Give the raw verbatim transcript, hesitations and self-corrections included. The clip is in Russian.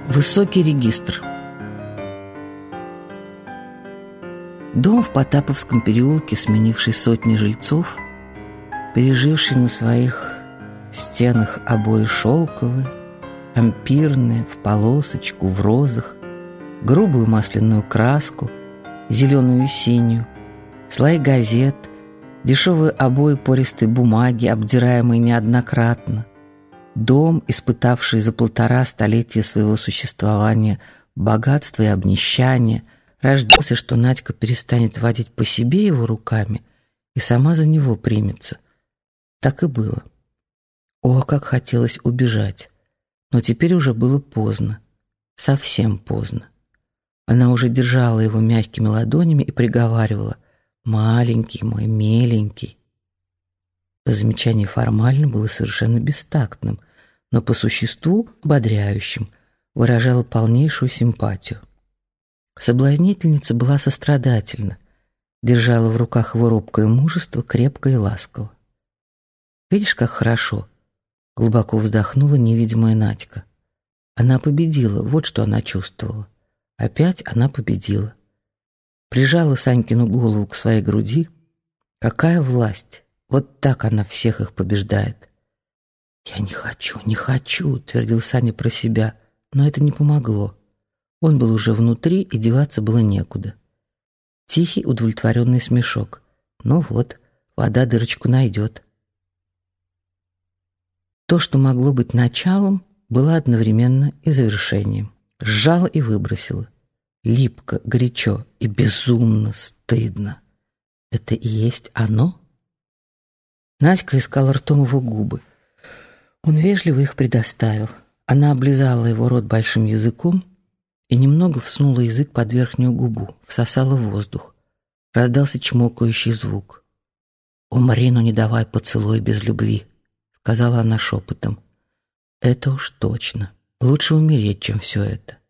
Высокий регистр. Дом в Потаповском переулке, сменивший сотни жильцов, переживший на своих стенах обои шелковые, ампирные, в полосочку, в розах, грубую масляную краску, зеленую и синюю, слои газет, дешевые обои пористой бумаги, обдираемые неоднократно. Дом, испытавший за полтора столетия своего существования богатство и обнищание, рождался, что Надька перестанет водить по себе его руками и сама за него примется. Так и было. О, как хотелось убежать. Но теперь уже было поздно. Совсем поздно. Она уже держала его мягкими ладонями и приговаривала: «Маленький мой, миленький». Замечание формально было совершенно бестактным, но по существу ободряющим, выражало полнейшую симпатию. Соблазнительница была сострадательна, держала в руках его робкое мужество крепко и ласково. «Видишь, как хорошо?» — глубоко вздохнула невидимая Надька. Она победила, вот что она чувствовала. Опять она победила. Прижала Санькину голову к своей груди. Какая власть! Вот так она всех их побеждает. «Я не хочу, не хочу», — твердил Саня про себя, но это не помогло. Он был уже внутри, и деваться было некуда. Тихий, удовлетворенный смешок. Ну вот, вода дырочку найдет. То, что могло быть началом, было одновременно и завершением. Сжала и выбросила. Липко, горячо и безумно стыдно. Это и есть оно? Надька искала ртом его губы. Он вежливо их предоставил. Она облизала его рот большим языком и немного всунула язык под верхнюю губу, всосала воздух. Раздался чмокающий звук. «Умри, но не давай поцелуй без любви», — сказала она шепотом. «Это уж точно. Лучше умереть, чем все это».